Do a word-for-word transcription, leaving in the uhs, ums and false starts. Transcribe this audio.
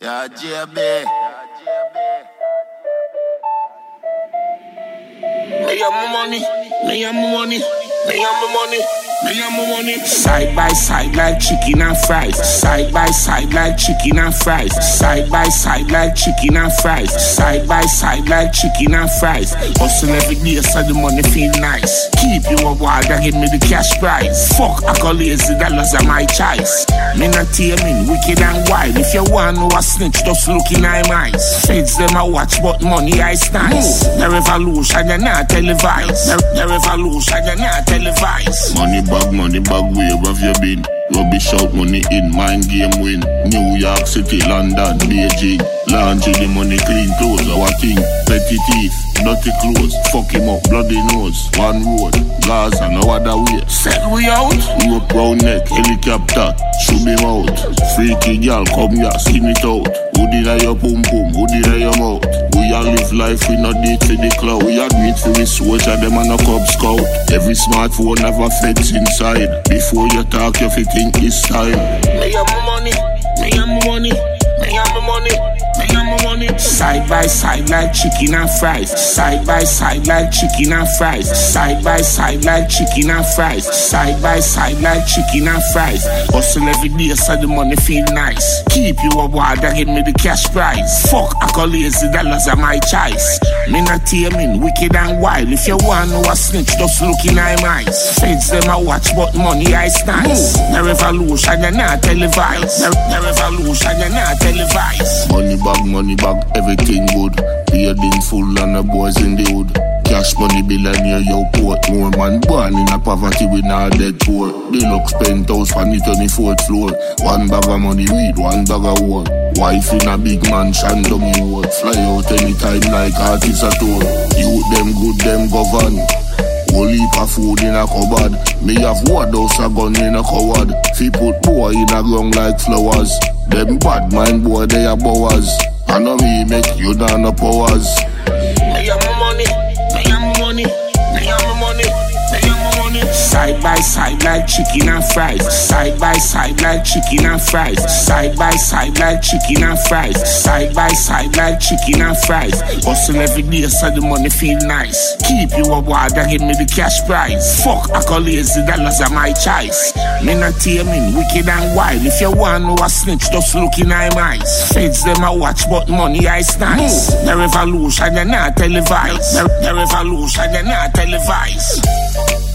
Yeah, J B. Me have my money, me have my money, me have my money, me have my money. Side by side like chicken and fries. Side by side like chicken and fries. Side by side like chicken and fries. Side by side like chicken and fries. Hustle every day so the money feel nice. Keep you a wild and give me the cash prize. Fuck accolades, the dollars are my choice. Me not taming, wicked and wild. If you want know a snitch, just look in my eyes. Feds them a watch, but money ice nice. The revolution, they not televised. The, the revolution, they not televised. Money bag, money bag, where have you been? Rubbish out, money in, mind game win. New York City, London, Beijing. Laundry, the money clean clothes, our king. Petty teeth, dirty clothes, fuck him up, bloody nose. One road, Gaza, no other way. Set we out. Rope round neck, helicopter, shoot him out. Freaky girl, come here, skin it out. Hood inna your pum pum, hood inna your mouth. We all live life, we not date for the cloud. We admit for the soldier, them and a Cub Scout. Every smartphone have a fence inside. Before you talk, you fi think it's time. Me have my money, me have my money, me have my money, me have my money. Side by side like chicken and fries. Side by side like chicken and fries. Side by side like chicken and fries. Side by side like chicken and fries. Hustle every day so the money feel nice. Keep you a wild and give me the cash prize. Fuck accolades, the dollars are my choice. Me not taming, wicked and wild. If you want know a snitch, just look in my eyes. Feds them a watch, but money ice nice. The revolution, they not televised. The, the revolution, they not televised. Money bag, money bag, everything good. Paid in full and the boys in the hood. Cash money billionaire, yo port. More man born in a poverty with no dead poor. Deluxe penthouse on the twenty-fourth floor. One bag of money weed, one bag of war. Wife in a big mansion, down in road. Fly out anytime like artists at all. Youth them good, them govern. Whole heap of food in a cupboard. Me have word house a gun in a cupboard. Fi put boy in a ground like flowers. Them bad mind boy they are bowers. I know me make you down the powers. Me have my money, me have my money, me have my money, me have my money. Side by side like chicken and fries. Side by side like chicken and fries. Side by side like chicken and fries. Side by side like chicken and fries. Hustle every day so the money feel nice. Keep you a wild and give me the cash prize. Fuck accolades, the dollars are my choice. Me not taming, wicked and wild. If you want know a snitch, just look in my eyes. Feds them a watch, but money ice nice. The revolution, they not televised. The, the revolution, they not televised.